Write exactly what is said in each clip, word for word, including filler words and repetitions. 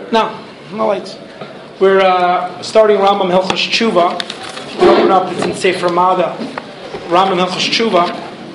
No, no lights. We're uh, starting Rambam Hilchos Tshuva. If you open up, it's in Sefer Mada. Rambam Hilchos Tshuva.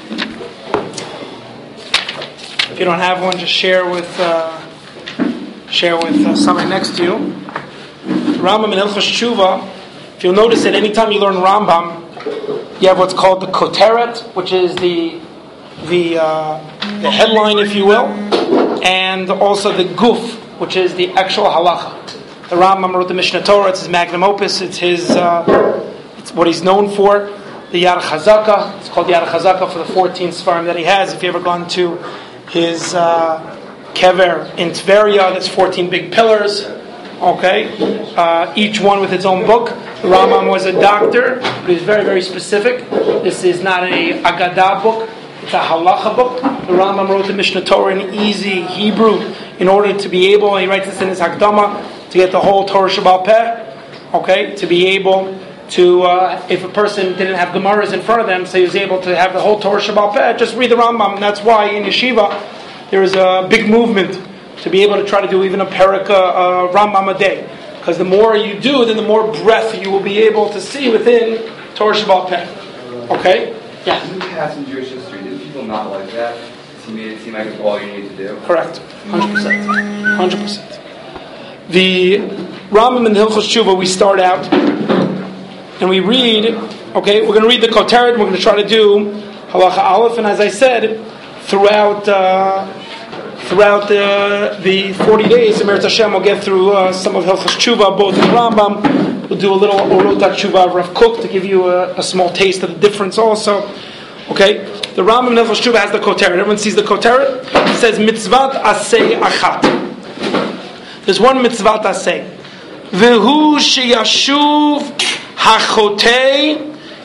If you don't have one, just share with uh, share with uh, somebody next to you. Rambam Hilchos Tshuva. If you'll notice that anytime you learn Rambam, you have what's called the Koteret, which is the the uh, the headline, if you will, and also the Guf, which is the actual halacha. The Rambam wrote the Mishnah Torah. It's his magnum opus. It's his uh, it's what he's known for. The Yad Chazaka. It's called the Yad Chazaka for the fourteen Sfarim that he has. If you ever gone to his uh, kever in Tveria, there's fourteen big pillars. Okay, uh, each one with its own book. The Rambam was a doctor, but he's very, very specific. This is not a Agadah book. It's a halacha book. The Rambam wrote the Mishnah Torah in easy Hebrew in order to be able, he writes this in his Hakdama, to get the whole Torah Sheba'al Peh. Okay, to be able to, uh, if a person didn't have Gemaras in front of them, so he was able to have the whole Torah Sheba'al Peh, just read the Rambam. And that's why in Yeshiva there is a big movement to be able to try to do even a parak uh, Rambam a day. Because the more you do, then the more breadth you will be able to see within Torah Sheba'al Peh. Okay? Yeah. In the past in Jewish history, did people not like that? He made it seem like it's all you need to do. Correct. one hundred percent. one hundred percent. The Rambam in the Hilchos Tshuva, we start out and we read, okay, we're going to read the Koteret, we're going to try to do Halacha Aleph, and as I said, throughout uh, throughout the, the forty days, Emeret Hashem will get through uh, some of Hilchos Tshuva, both in Rambam. We'll do a little Orot HaTshuva of Rav Kook to give you a, a small taste of the difference also. Okay? The Rambam in Hilchos Tshuva has the Koteret. Everyone sees the Koteret? It says, Mitzvat Aseh Achat. There's one Mitzvat Aseh. V'hu sheyashuv hachotei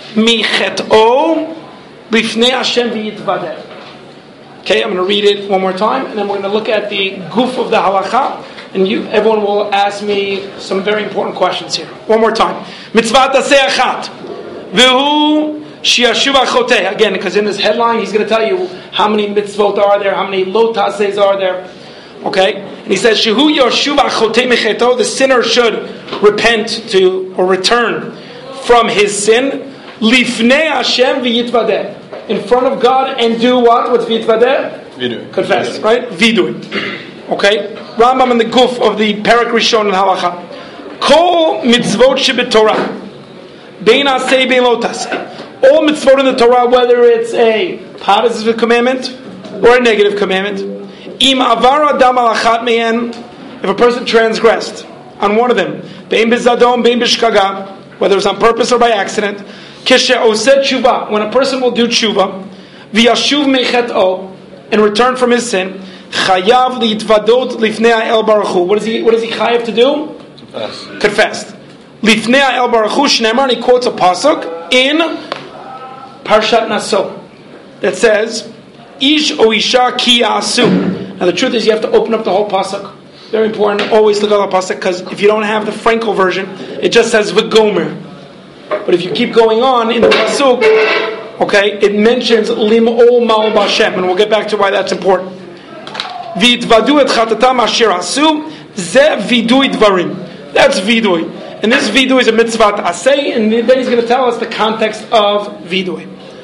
michet'o lifnei Hashem v'yitvadeh. Okay, I'm going to read it one more time, and then we're going to look at the Guf of the Halacha. And you, everyone will ask me some very important questions here. One more time. Mitzvat aseh achat. V'hu sheyashuv hachotei. Again, because in this headline, he's going to tell you how many mitzvot are there, how many lo tasehs are there. Okay? And he says, Shehu yashuv hachotei mecheto. The sinner should repent to, or return from his sin. Lifnei Hashem v'yitvadeh. In front of God and do what? What's v'yitvadeh? Vidui. Confess, right? Vidui. Okay? Rambam in the Guf of the Parak Rishon and Halacha. Kol mitzvot shebet Torah. Bein aseh bein lo taseh. All mitzvot in the Torah, whether it's a positive commandment or a negative commandment. Im avar adam al achat me'en. If a person transgressed on one of them. Bein b'zadon, bein b'shkaga. Whether it's on purpose or by accident. Kishe oseh tshuva. When a person will do tshuva. V'yashuv mechet'o. And return from his sin. Chayav liitvadot lifnei el baruch hu. What is he? What does he chayav to do? Confess. Confess. Lifnei el baruch hu shneimar. And he quotes a pasuk in Parshat Naso that says, "Ish o isha ki asu." Now the truth is, you have to open up the whole pasuk. Very important. Always look at the pasuk, because if you don't have the Frankel version, it just says v'gomer. But if you keep going on in the pasuk, okay, it mentions lim'ol ma'ol b'Hashem, and we'll get back to why that's important. V'yitvadu et chatatam asher asu, ze vidui dvarim. That's vidui. And this vidui is a mitzvat aseh, and then he's going to tell us the context of vidui.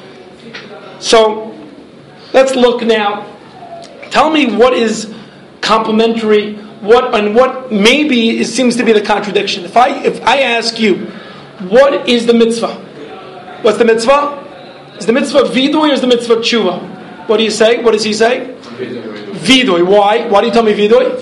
So, let's look now. Tell me what is complementary, what and what maybe it seems to be the contradiction. If I if I ask you, what is the mitzvah? What's the mitzvah? Is the mitzvah vidui or is the mitzvah tshuva? What do you say? What does he say? Vidui. Why? Why do you tell me vidui?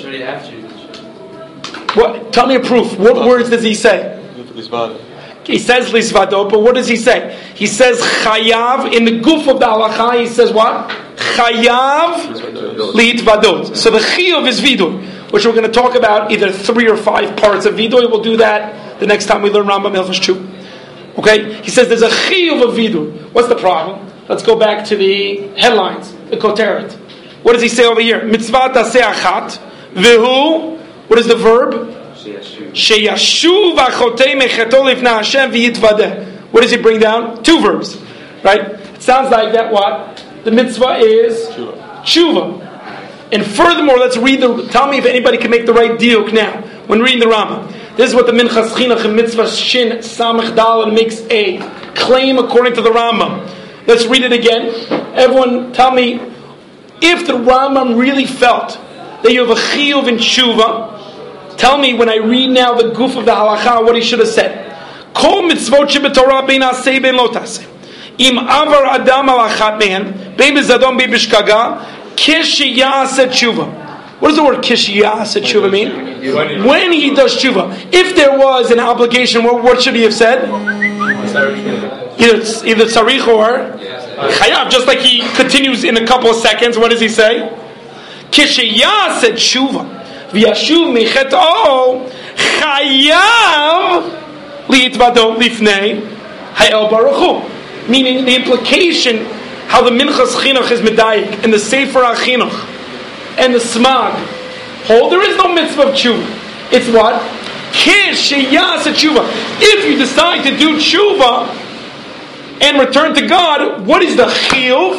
What? Tell me a proof. What words does he say? He says lisvado, but what does he say? He says chayav in the guf of the halacha. He says what? Chayav liitvadot. So the chiyuv is vidui, which we're going to talk about either three or five parts of vidui. We'll do that the next time we learn Rambam Hilchos Tshuva. Okay? He says there's a chiyuv of vidui. What's the problem? Let's go back to the headlines, the koteret. What does he say over here? Mitzvat aseh achat, v'hu, what is the verb? Sheyashuv achotei mecheto lifnei Hashem v'yitvadeh. What does he bring down? Two verbs. Right? It sounds like that what? The mitzvah is tshuva. And furthermore, let's read the, tell me if anybody can make the right diuk now. when reading the Rambam. This is what the Minchas Chinuch in Mitzvah Shin Samech Dal makes a claim according to the Rambam. Let's read it again. Everyone, tell me if the Rambam really felt that you have a chiyuv in tshuva. Tell me when I read now the goof of the halacha what he should have said. Kol mitzvot shebetorah bein aseh bein lo taseh. Im avar adam al achat mehem bein bezadon bein b'shkaga kishiyaseh tshuva. What does the word kishiyaseh tshuva mean? When he does tshuva. If there was an obligation, what, what should he have said? Either either tzarich or chayav. Just like he continues in a couple of seconds. What does he say? Kishiyaseh tshuva v'yashuv michet'o chayav liyitvado lifnei ha'el baruch hu. Meaning the implication how the Minchas Chinuch is medayik in the Sefer HaChinuch and the Smag hold there is no mitzvah of tshuva. It's what? Kishiyaseh tshuva. If you decide to do tshuva and return to God, what is the chiyuv?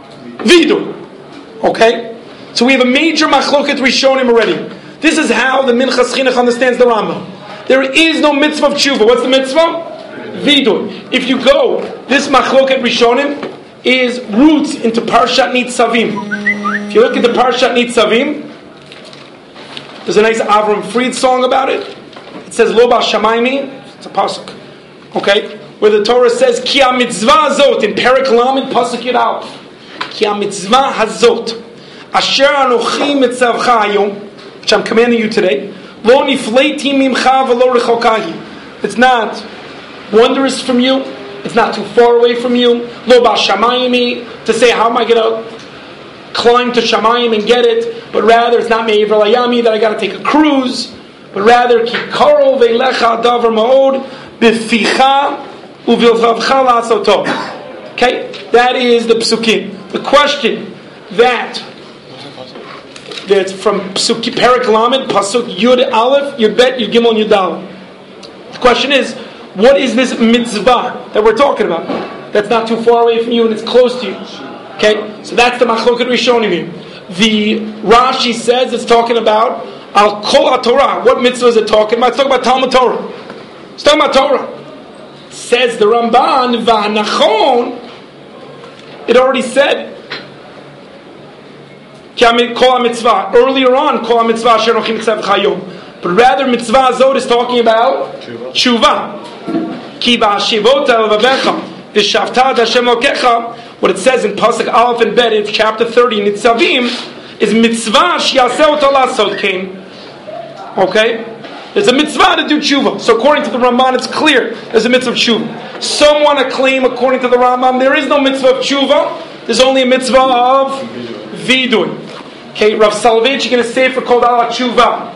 Vidu. Okay? So we have a major machloket Rishonim already. This is how the Minchas Chinuch understands the Rambam. There is no mitzvah of tshuva. What's the mitzvah? Vidu. If you go, this machloket Rishonim is roots into Parshat Nitzavim. If you look at the Parshat Nitzavim, there's a nice Avram Fried song about it. It says Lo Ba Shamaymi. It's a pasuk. Okay? Where the Torah says Ki ha-mitzvah hazot in Perek Lamed pasuk Yud Aleph. Ki ha-mitzvah hazot asher anochi mitzavcha hayom, which I'm commanding you today. Lo nifleiti mimcha v'lo rechokahi. It's not wondrous from you. It's not too far away from you. Lo ba shamayimi, to say how am I going to climb to Shamayim and get it, but rather it's not me'ever layami that I got to take a cruise, but rather ki karo ve'lecha davar ma'od b'ficha u'vilvavcha la'asoto. Okay, that is the psukim. The question that that's from Psuki Perek Lamed pasuk Yud Aleph Yud Bet Yud Gimel Yud Aleph. The question is, what is this mitzvah that we're talking about? That's not too far away from you and it's close to you. Okay, so that's the machloket Rishonim here. The Rashi says it's talking about al kol haTorah. What mitzvah is it talking about? It's talking about Talmud Torah. It's talking about Torah. Says the Ramban v'hanachon. It already said kol mitzvah earlier on kol mitzvah asher nochim mitzvah chayom. But rather mitzvah zod is talking about tshuva. Ki ba'ashivot elvavecha v'shavta Hashem lokecha. What it says in pasuk Aleph and Bet in chapter thirty in Nitzavim is mitzvah sheyaseh oto lasod came. Okay, there's a mitzvah to do tshuva. So according to the Ramban, it's clear there's a mitzvah of tshuva. Some want to claim, according to the Rambam, there is no mitzvah of tshuva. There's only a mitzvah of vidui. Okay, Rav Soloveitchik in a sefer called Al Tshuva,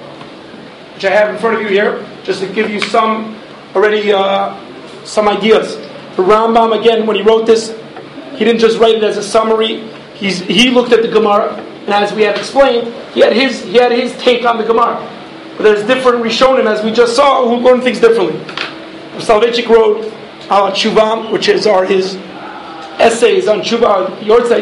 which I have in front of you here, just to give you some already uh, some ideas. The Rambam, again, when he wrote this, he didn't just write it as a summary. He's, he looked at the Gemara, and as we have explained, he had his he had his take on the Gemara. But there's different Rishonim, as we just saw, who learn things differently. Soloveitchik wrote Al Tshuva, which is are his essays on Tshuva, Yortzeit,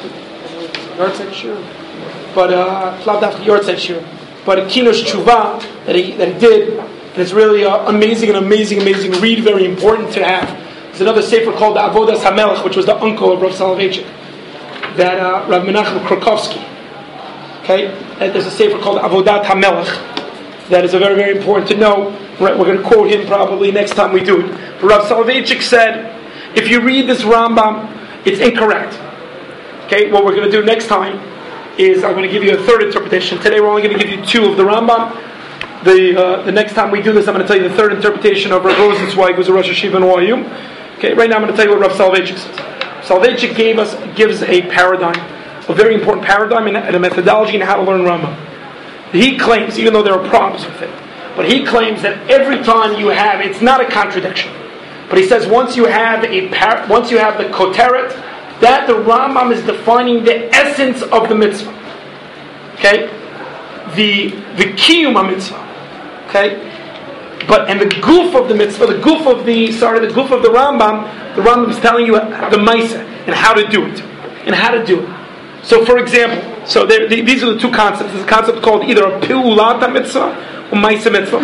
Yortzeit, sure, but uh, Yortzeit, sure, but Kinush Tshuva that he that he did, and it's really uh, amazing, an amazing, amazing read, very important to have. There's another sefer called the Avodas HaMelech, which was the uncle of Rav Soloveitchik, that uh, Rav Menachem Krakovsky. Okay, and there's a sefer called Avodat HaMelech that is a very, very important to know. We're going to quote him probably next time we do it. But Rav Soloveitchik said, if you read this Rambam, it's incorrect. Okay, what we're going to do next time is I'm going to give you a third interpretation. Today we're only going to give you two of the Rambam. The uh, the next time we do this, I'm going to tell you the third interpretation of Rav Rosenzweig, who's a Rosh Hashiva in Y U. Okay, right now I'm going to tell you what Rav Soloveitchik says. Soloveitchik gave us gives a paradigm, a very important paradigm and a methodology in how to learn Rambam. He claims, even though there are problems with it, but he claims that every time you have, it's not a contradiction. But he says once you have a par- once you have the koteret, that the Rambam is defining the essence of the mitzvah. Okay, the the kiyum mitzvah. Okay. But and the goof of the mitzvah, the goof of the sorry, the goof of the Rambam, the Rambam is telling you the ma'aseh and how to do it, and how to do it. So, for example, so there, the, these are the two concepts. There's a concept called either a pi'ulat mitzvah u'maisa mitzvah,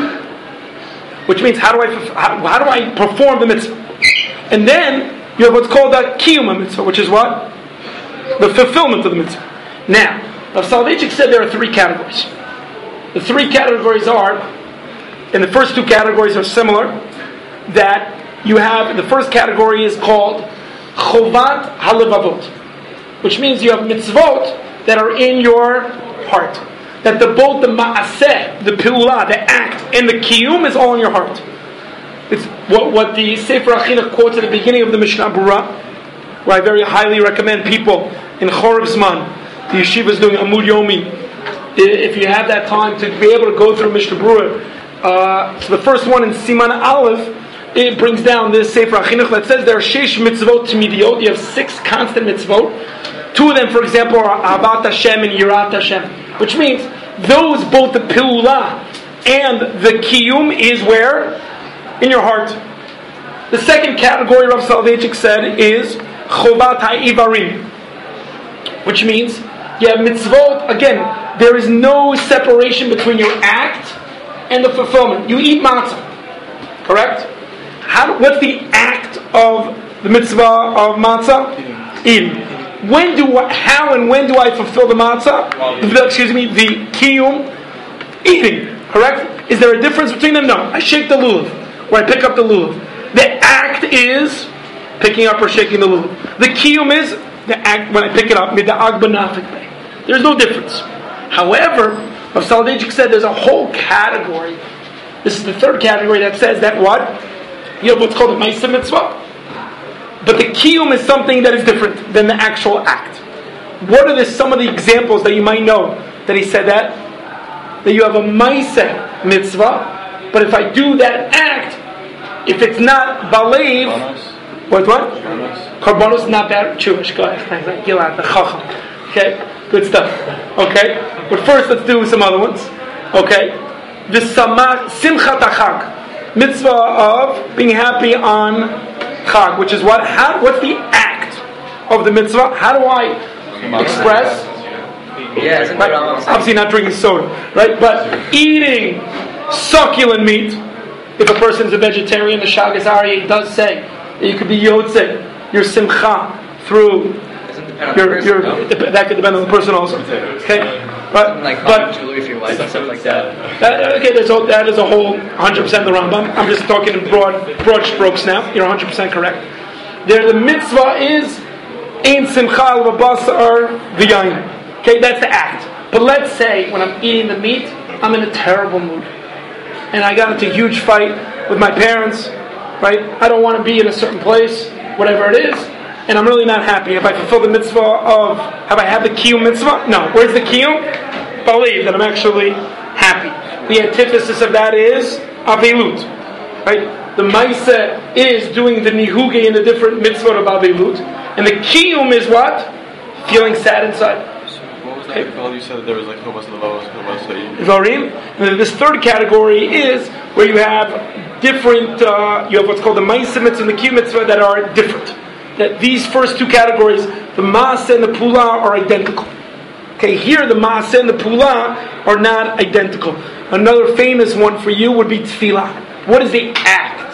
which means how do I how, how do I perform the mitzvah? And then you have what's called a kiyum mitzvah, which is what? The fulfillment of the mitzvah. Now, Rav Soloveitchik said there are three categories. The three categories are, and the first two categories are similar, that you have, the first category is called chovat halevavot, which means you have mitzvot that are in your heart. That the both the ma'aseh, the pi'ulah, the act, and the kiyum is all in your heart. It's what, what the Sefer Achinuch quotes at the beginning of the Mishnah Berurah, where I very highly recommend people in Chorev Zman, the yeshiva is doing Amud Yomi, if you have that time to be able to go through Mishnah Berurah. Uh, so the first one in Siman Aleph, it brings down this Sefer Achinuch that says there are sheish mitzvot tmidiyot. You have six constant mitzvot. Two of them, for example, are Ahavat Hashem and Yirat Hashem, which means those, both the pi'ulah and the kiyum, is where? In your heart. The second category Rav Soloveitchik said is chovat ha'ivarim, which means you have mitzvot. Again, there is no separation between your act and the fulfillment. You eat matzah, correct? How, what's the act of the mitzvah of matzah? Eating. When do how and when do I fulfill the matzah? The, excuse me, the kiyum, eating. Correct? Is there a difference between them? No. I shake the lulav, or I pick up the lulav. The act is picking up or shaking the lulav. The kiyum is the act when I pick it up. There's no difference. However, Rav Soloveitchik said there's a whole category. This is the third category that says that what? You have what's called the ma'aseh mitzvah. But the kiyum is something that is different than the actual act. What are the, some of the examples that you might know that he said that? That you have a ma'aseh mitzvah, but if I do that act, if it's not balev, what what? Karbanos is not bad. Jewish. Go ahead. Thanks. Gilad, the chacham. Okay, good stuff. Okay, but first let's do some other ones. Okay, the samach simchat achag, mitzvah of being happy on Chag, which is what? How? What's the act of the mitzvah? How do I express? Yeah, right? Obviously not drinking soda, right? But eating succulent meat. If a person's a vegetarian, the Shagas Aryeh does say that you could be yotze your simcha through your, your that could depend on the person also. Okay, but like but jewelry for your wife and stuff like that. that okay, there's a, that is a whole one hundred percent the Rambam. I'm just talking in broad broad strokes now. You're one hundred percent correct. There, the mitzvah is ein simcha al basar v'yayin. Okay, that's the act. But let's say when I'm eating the meat, I'm in a terrible mood, and I got into a huge fight with my parents. Right? I don't want to be in a certain place, whatever it is. And I'm really not happy. Have I fulfilled the mitzvah of, have I had the kiyum mitzvah? No. Where's the kiyum? Believe that I'm actually happy. The antithesis of that is avilut. Right? The ma'aseh is doing the nihuge in the different mitzvah of avilut. And the kiyum is what? Feeling sad inside. So what was that called? You said that there was like chobas levavos, chobas ha'im. Varim. And then this third category is where you have different, uh, you have what's called the ma'aseh mitzvah and the kiyum mitzvah that are different. That these first two categories, the ma'aseh and the pula, are identical. Okay, here the ma'aseh and the pula are not identical. Another famous one for you would be tefillah. What is the act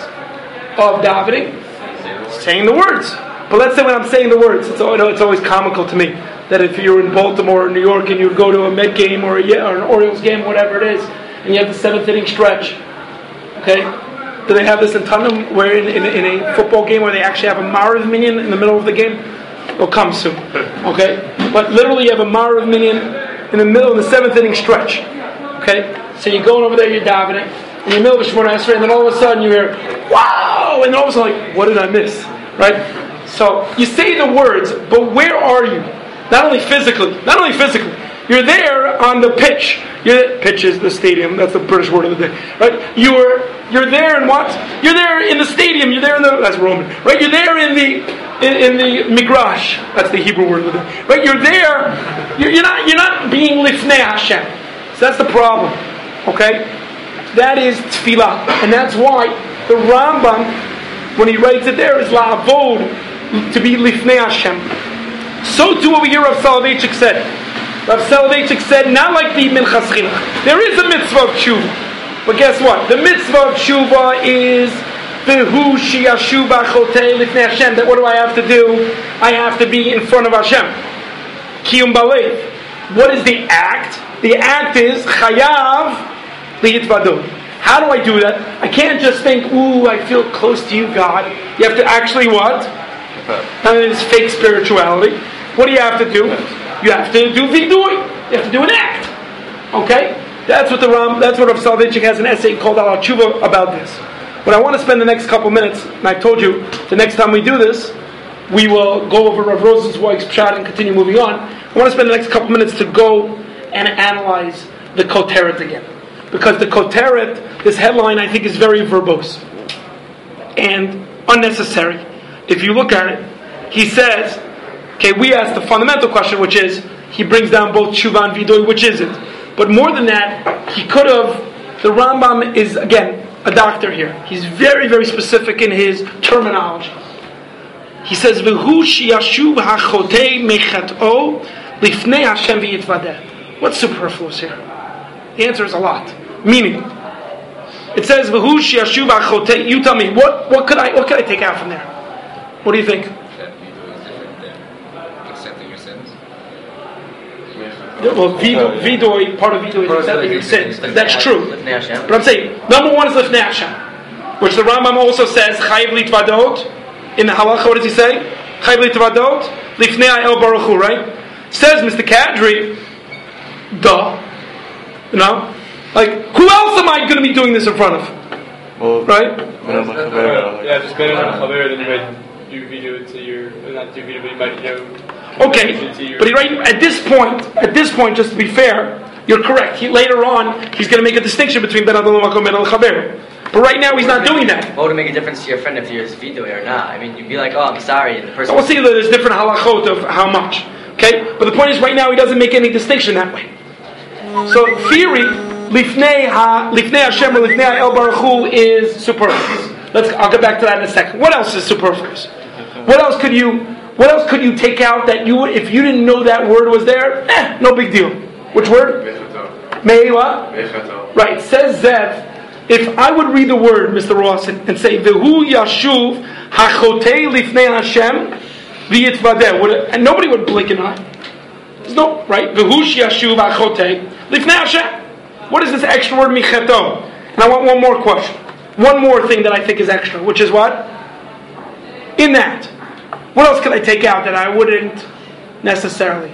of davening? Saying the words. But let's say when I'm saying the words, it's, you know, it's always comical to me that if you're in Baltimore or New York and you would go to a Met game or, a, or an Orioles game, whatever it is, and you have the seventh inning stretch, okay? Do they have this in Tottenham, where in, in, in a football game where they actually have a Marav minion in the middle of the game? It'll come soon. Okay? But literally you have a Marav minion in the middle of the seventh inning stretch. Okay? So you're going over there, you're davening, and you're in the middle of a Shemona Esrei, and then all of a sudden you hear, wow! And all of a sudden, like, what did I miss? Right? So you say the words, but where are you? Not only physically, not only physically, you're there on the pitch. You're, pitch is the stadium. That's the British word of the day, right? You're you're there in what? You're there in the stadium. You're there in the that's Roman, right? You're there in the in, in the migrash. That's the Hebrew word of the day, right? You're there. You're, you're not you're not being lifnei Hashem. So that's the problem. Okay, that is tefillah, and that's why the Rambam, when he writes it there, is la'avod, to be lifnei Hashem. So too over here Rav Soloveitchik said. Rav Soloveitchik said, not like the Minchas Chinuch. There is a mitzvah of tshuva. But guess what? The mitzvah of tshuva is V'hu sheyashuv achotei lifnei Hashem. That what do I have to do? I have to be in front of Hashem. Kiyum balev. What is the act? The act is chayav liyitvadu. How do I do that? I can't just think, ooh, I feel close to you, God. You have to actually what? And it's fake spirituality. What do you have to do? You have to do vidui. You have to do an act. Okay? That's what the Ram, that's what Rav Soloveitchik has an essay called Al Tshuva about this. But I want to spend the next couple minutes, and I told you, the next time we do this, we will go over Rav Rosenzweig's pshat and continue moving on. I want to spend the next couple minutes to go and analyze the Koteret again. Because the Koteret, this headline, I think is very verbose and unnecessary. If you look at it, he says, okay, we asked the fundamental question, which is, he brings down both Tshuva and Vidui, which is it? But more than that, he could have, the Rambam is, again, a doctor here. He's very, very specific in his terminology. He says, V'hu sheyashuv hachotei mechat'o lifnei Hashem v'yitvadeh. What's superfluous here? The answer is a lot. Meaning, it says, V'hu sheyashuv hachotei. You tell me, what, what could I what could I take out from there? What do you think? That vidui is different than accepting your sins. Well, vidui, part of vidui is accepting your sins. That's true. But I'm saying, number one is lifnei Hashem, which the Rambam also says, chayiv litvadot. In the halacha, what does he say? Chayiv litvadot, lifnei el baruch hu, right? Says Mister Kadri, duh. You know? Like, who else am I going to be doing this in front of? Well, right? Yeah, just better than chaver, then you might do video to your, not do video, but you might, you know. Okay, but he, right at this point, at this point, just to be fair, you're correct. He, later on, he's going to make a distinction between ben adon l'makom ben al-chaver. But right now, he's not doing that. What would make a difference to your friend if you're video or not? I mean, you'd be like, "Oh, I'm sorry," and the person. So we'll see that there's different halachot of how much. Okay, but the point is, right now, he doesn't make any distinction that way. So, theory, lifnei ha lifnei Hashem or lifnei el baruch hu is superfluous. Let's. I'll get back to that in a second. What else is superfluous? What else could you? What else could you take out that you would, if you didn't know that word was there? Eh, no big deal. Which word? Mei what? Right. Says Zev. If I would read the word, Mister Ross, and, and say V'hu yashuv hachotei lifnei Hashem v'yitvadeh, and nobody would blink an eye. There's no right. V'hu yashuv hachotei lifnei Hashem. What is this extra word micheto? And I want one more question. One more thing that I think is extra, which is what? In that. What else could I take out that I wouldn't necessarily?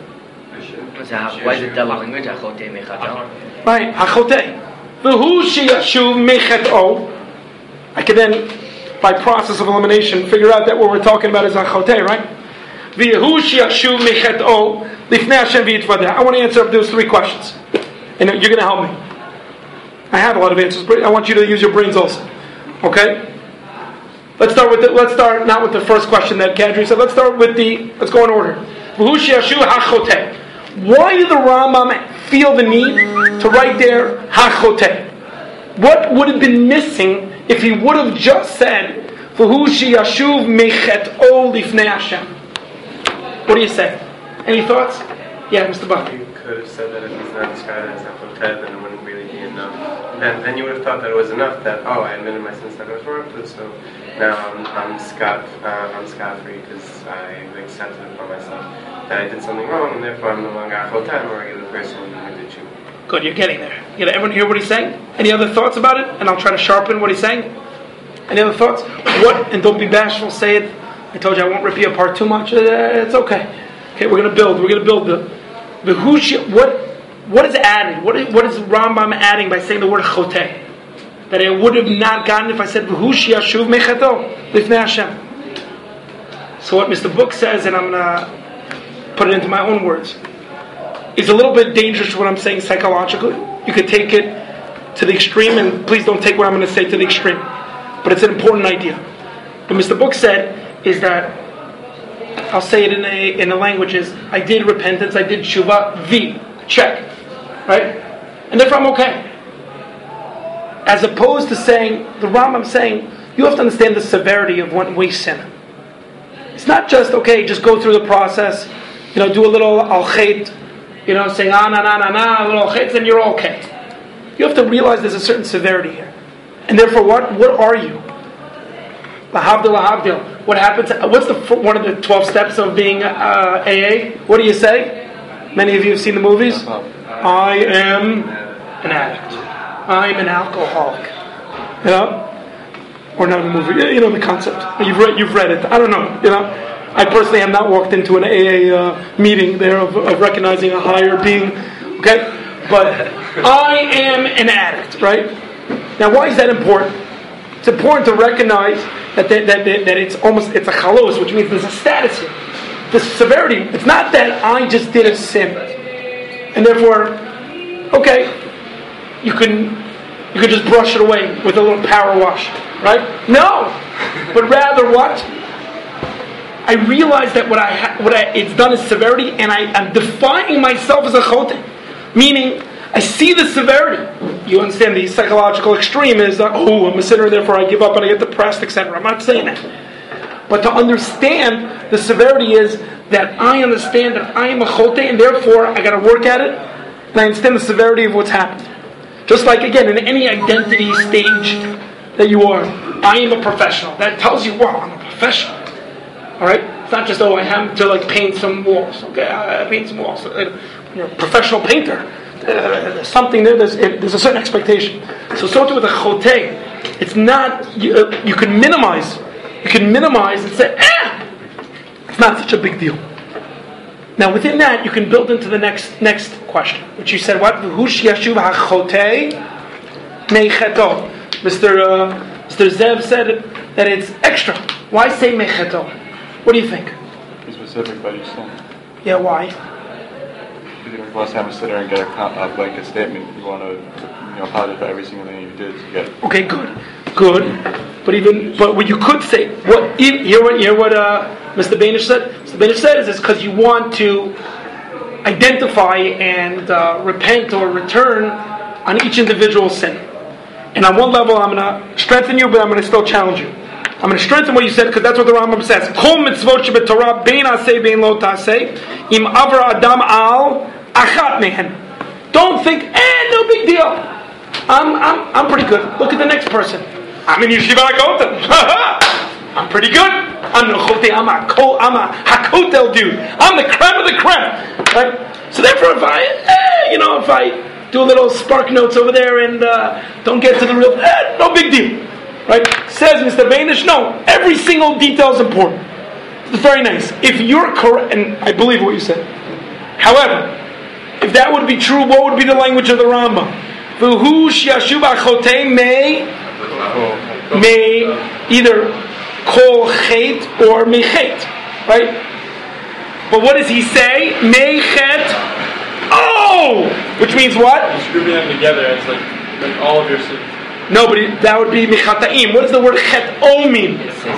Why is it double language? Achotei mechat'o. Right, hachotei. V'hu sheyashuv mechat'o. I could then, by process of elimination, figure out that what we're talking about is hachotei, right? V'hu sheyashuv mechat'o lifnei Hashem v'yitvadeh. I want to answer up those three questions, and you're going to help me. I have a lot of answers, but I want you to use your brains also. Okay. Let's start with the, let's start not with the first question that Kadri said. Let's start with the, let's go in order. Why did the Rambam feel the need to write there hachoteh? What would have been missing if he would have just said V'hu sheyashuv mechat'o lifnei Hashem? What do you say? Any thoughts? Yeah, Mister Buck. You could have said that if he's not described as hachoteh, then it wouldn't really be enough. And then you would have thought that it was enough that, oh, I admitted my sins that I was wrong to, so now I'm, I'm scot uh, I'm scot free because I accepted it for myself that I did something wrong, and therefore I'm no longer achoteh, I'm a regular person who did you. Good, you're getting there. You know, everyone hear what he's saying? Any other thoughts about it? And I'll try to sharpen what he's saying. Any other thoughts? What? And don't be bashful. Say it. I told you I won't rip you apart too much. Uh, it's okay. Okay, we're going to build. We're going to build the the who's what. What is added? What is, what is Rambam adding by saying the word choteh? That I would have not gotten if I said V'hu sheyashuv mechat'o lifnei Hashem. So what Mister Book says, and I'm going to put it into my own words, is a little bit dangerous what I'm saying psychologically. You could take it to the extreme, and please don't take what I'm going to say to the extreme. But it's an important idea. What Mister Book said is that, I'll say it in a in the languages, I did repentance, I did tshuva, V, check. Right? And therefore I'm okay. As opposed to saying, the Rambam saying, you have to understand the severity of when we sin. It's not just, okay, just go through the process, you know, do a little al-khayt, you know, saying, ah, na, na, na, na, a little al-khayt, then you're okay. you have to realize there's a certain severity here. And therefore, what what are you? Lahavdil, lahavdil. What happens? What's the one of the twelve steps of being uh, A A? What do you say? Many of you have seen the movies. I am an addict. I'm an alcoholic. You know, or not a movie. You know the concept. You've read. You've read it. I don't know. You know. I personally have not walked into an A A uh, meeting there of, of recognizing a higher being, okay? But I am an addict, right? Now, why is that important? It's important to recognize that that, that, that it's almost, it's a chalos, which means there's a status here. The severity, it's not that I just did a sin. And therefore, okay, you can, you can just brush it away with a little power wash, right? No! But rather what? I realize that what I ha- what I, it's done is severity, and I am defining myself as a chote. Meaning, I see the severity. You understand the psychological extreme is, uh, oh, I'm a sinner, therefore I give up and I get depressed, et cetera. I'm not saying that. But to understand the severity is that I understand that I am a chote, and therefore I got to work at it, and I understand the severity of what's happened. Just like, again, in any identity stage that you are, I am a professional. That tells you, wow, I'm a professional. All right, it's not just, oh, I have to like paint some walls. Okay, I paint some walls. You're a professional painter. Uh, there's something there. There's, there's a certain expectation. So, so too with a chote. It's not. You, uh, you can minimize. You can minimize and say, eh, it's not such a big deal. Now, within that, you can build into the next next question, which you said, what? V'hush yashuv hachote meicheto. Mister Uh, Mister Zev said that it's extra. Why say meicheto? What do you think? Be specific about each sin. Yeah, why? Because you want to have a sit there and get a, a blanket statement. You want to, you know, apologize for every single thing you did to get. Okay, good, good. But even, but what you could say, what hear what hear what uh, Mister Banish said. Mister Banish said is because you want to identify and uh, repent or return on each individual sin. And on one level, I'm going to strengthen you, but I'm going to still challenge you. I'm going to strengthen what you said because that's what the Rambam says. Kol mitzvot shebetorah bein aseh bein lo taseh im avra adam al achat mehen. Don't think, eh, no big deal. I'm I'm I'm pretty good. Look at the next person. I'm in yeshiva hakotel. I'm pretty good. I'm the chote. I'm a kol. I'm a hakotel dude. I'm the creme of the creme. Right. So therefore, if I, eh, you know, if I do a little spark notes over there and uh, don't get to the real, eh, no big deal. Right? Says Mister Banish, no, every single detail is important. It's very nice. If you're correct, and I believe what you said. However, if that would be true, what would be the language of the Rambam? V'hu shiashuv achotei may may either call chet or mechet, right? But what does he say? Mechet, oh, which means what? You're grouping them together. It's like, like all of your sins. No, but it, that would be mechataim. What does the word chet'o mean?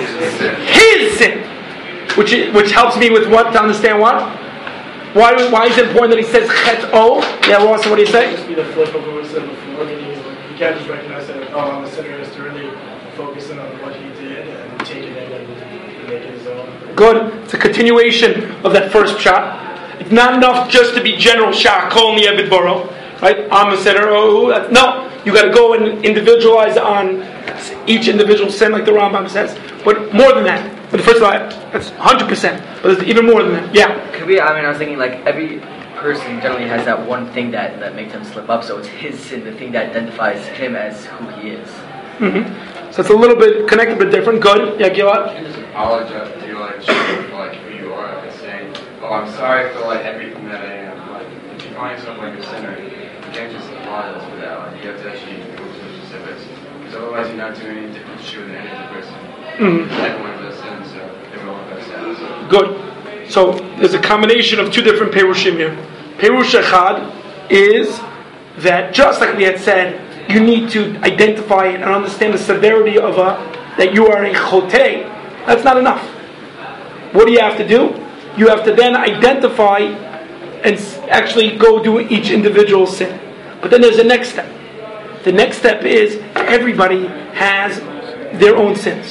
His sin. Which which helps me with what? To understand what? Why why is it important that he says chet'o? Yeah, Ross, what do you say? Just be the flip of what we said before. Meaning, you can't just recognize that, oh, I'm a sinner, is to really focus in on what he did and take it in and make it his own. Good. It's a continuation of that first shot. It's not enough just to be general shah, kol niyeh b'dvaro. Right? I'm a sinner. Oh, no. You got to go and individualize on each individual sin, like the Rambam says. But more than that. But the first line, that's one hundred percent. But there's even more than that. Yeah. Could we, I mean, I was thinking, like, every person generally has that one thing that, that makes him slip up. So it's his sin, the thing that identifies him as who he is. Mm-hmm. So it's a little bit connected, but different. Good. Yeah, Gilad? You just apologize to you, like, for, like, who you are. Like, saying, oh, I'm sorry for, like, everything that I am. Like, if you find yourself like a sinner, you can't just apologize for that. Like, you have to actually go to the specifics. Because otherwise you're not doing any different shit than any other person. Mm-hmm. Everyone does sin, so everyone does that. Good. So there's a combination of two different perushim here. Perush echad is that just like we had said, you need to identify and understand the severity of a that you are a chote. That's not enough. What do you have to do? You have to then identify and actually go do each individual sin. But then there's a next step. The next step is everybody has their own sins.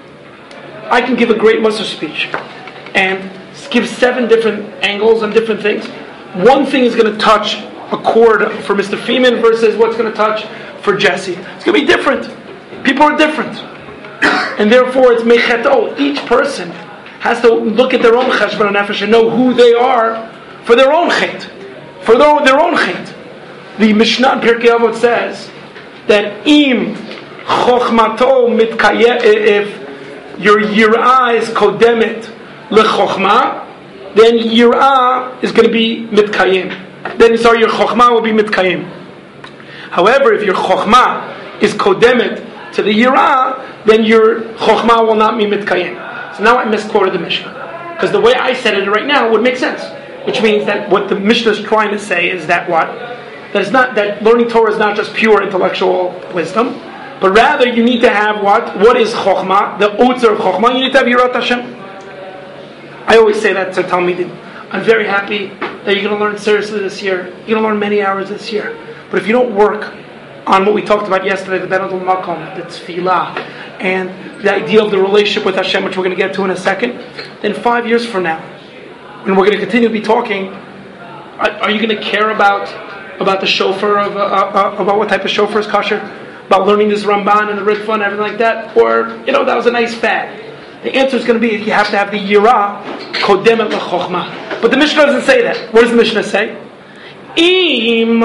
I can give a great Musar speech and give seven different angles on different things. One thing is going to touch a chord for Mister Feeman versus what's going to touch for Jesse. It's going to be different. People are different. And therefore it's mecheto. Each person has to look at their own cheshbon nefesh and know who they are for their own chet. For their own, their own chet. The Mishnah in Pirkei Avot says that im chochmato mitkayeh, if your yirah is kodemet lechochma, then yirah is going to be mitkayim. Then sorry, your chochma will be mitkayim. However, if your chochma is kodemet to the yirah, then your chochma will not be mitkayim. So now I misquoted the Mishnah, because the way I said it right now would make sense, which means that what the Mishnah is trying to say is that what that it's not that learning Torah is not just pure intellectual wisdom, but rather you need to have what what is chochma, the otzer of chochma. You need to have yirat Hashem. I always say that to Talmidim. I'm very happy that you're going to learn seriously this year. You're going to learn many hours this year. But if you don't work on what we talked about yesterday, the Benadul Makom, the Tefillah, and the idea of the relationship with Hashem, which we're going to get to in a second, then five years from now, when we're going to continue to be talking, are, are you going to care about about the shofar, of, uh, uh, about what type of shofar is kosher, about learning this Ramban and the Ritva and everything like that? Or, you know, that was a nice fad. The answer is going to be you have to have the yirah kodemet lechochma. But the Mishnah doesn't say that. What does the Mishnah say? Im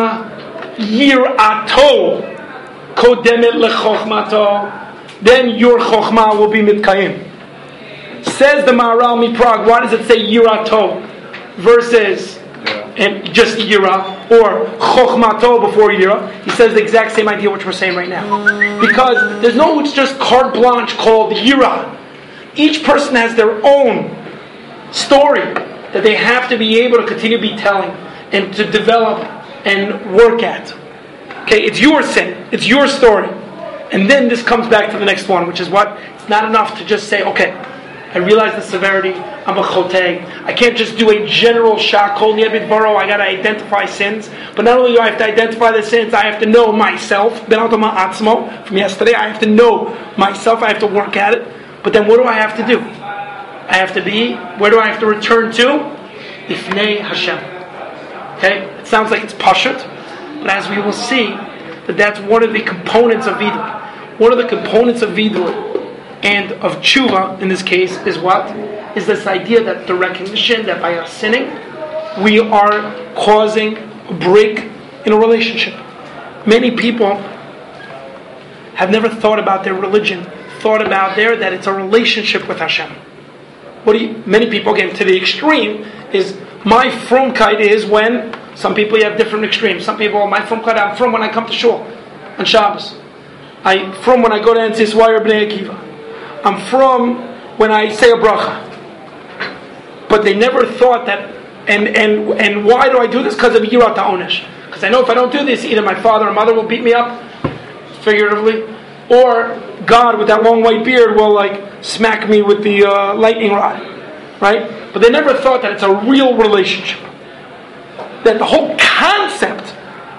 yirato kodemet lechochmato, then your chochma will be mitkayim. Says the Maharal Miprag, why does it say yirato versus and just yira or chochmato before yira? He says the exact same idea which we're saying right now, because there's no it's just carte blanche called yira. Each person has their own story that they have to be able to continue to be telling and to develop and work at. Okay, it's your sin, it's your story. And then this comes back to the next one, which is what? It's not enough to just say, okay, I realize the severity, I'm a chotei. I can't just do a general shak, kol ni'ebit baro, I got to identify sins. But not only do I have to identify the sins, I have to know myself, ben atoma atzmo, from yesterday, I have to know myself, I have to work at it. But then what do I have to do? I have to be, where do I have to return to? Ifnei Hashem. Okay? It sounds like it's pashut, but as we will see, that that's one of the components of vidui. One of the components of vidui and of tshuva, in this case, is what? Is this idea that the recognition that by us sinning, we are causing a break in a relationship. Many people have never thought about their religion, thought about there that it's a relationship with Hashem. What do you, many people, again, to the extreme, is my frumkeit is when, some people you have different extremes. Some people, my frumkeit, I'm from when I come to shul on Shabbos. I from when I go to N C S Y or Bnei Akiva. I'm from when I say a bracha. But they never thought that, and and and why do I do this? Because of yirat ha'onesh. Because I know if I don't do this, either my father or mother will beat me up, figuratively, or God with that long white beard will like smack me with the uh, lightning rod, right? But they never thought that it's a real relationship. That the whole concept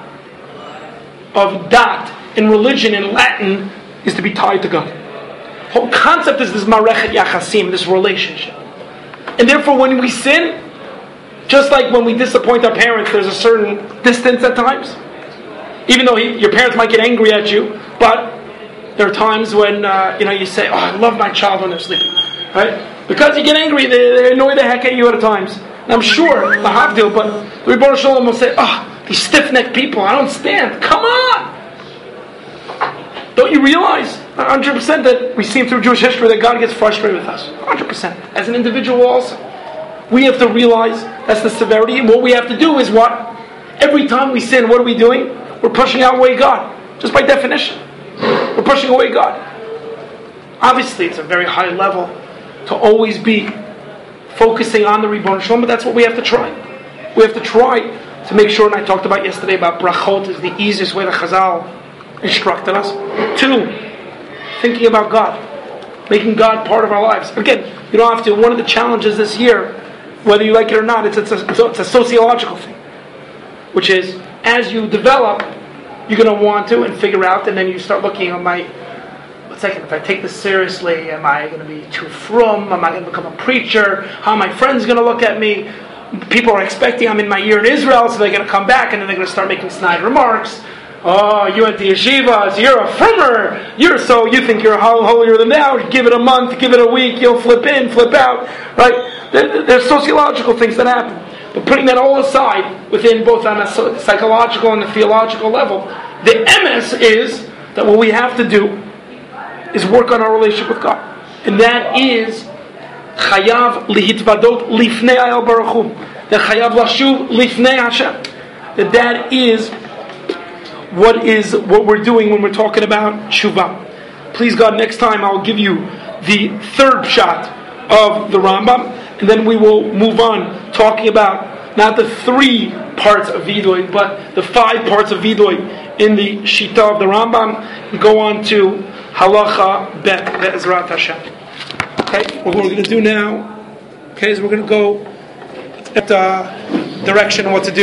of dat in religion in Latin is to be tied to God. The whole concept is this marechet yachasim, this relationship. And therefore when we sin, just like when we disappoint our parents, there's a certain distance at times. Even though he, your parents might get angry at you, but there are times when uh, you know you say, "Oh, I love my child when they're sleeping," right? Because you get angry, they, they annoy the heck at you at times. And I'm sure the Havdil, but the Rebbeinu Shalom will say, "Oh, these stiff-necked people, I don't stand. Come on!" Don't you realize one hundred percent that we see through Jewish history that God gets frustrated with us? one hundred percent. As an individual also. We have to realize that's the severity. And what we have to do is what? Every time we sin, what are we doing? We're pushing out away God. Just by definition. We're pushing away God. Obviously, it's a very high level to always be focusing on the Ribbon Shalom, but that's what we have to try. We have to try to make sure, and I talked about yesterday about brachot is the easiest way that Chazal instructed us. Two, thinking about God. Making God part of our lives. Again, you don't have to. One of the challenges this year, whether you like it or not, it's, it's, a, it's a sociological thing. Which is, as you develop, you're going to want to and figure out, and then you start looking at my, one second, if I take this seriously, am I going to be too frum? Am I going to become a preacher? How are my friends going to look at me? people are expecting I'm in my year in Israel, so they're going to come back and then they're going to start making snide remarks. Oh, you went to yeshiva, so you're a firmer. You're so you think you're holier than thou. Give it a month, give it a week, you'll flip in, flip out. Right? There, there's sociological things that happen. But putting that all aside, within both on a psychological and a theological level, the M S is that what we have to do is work on our relationship with God, and that is chayav lihitvadot lifnei Hayal Baruch Hu. That chayav lashuv lifnei Hashem. That that is what is what we're doing when we're talking about tshuva. Please God, next time I'll give you the third shot of the Rambam, and then we will move on talking about not the three parts of Vidui, but the five parts of Vidui in the Shita of the Rambam, and go on to Halacha Bet Be'ezrat Hashem. Okay, what we're going to do now, okay, is we're going to go at the direction of what to do.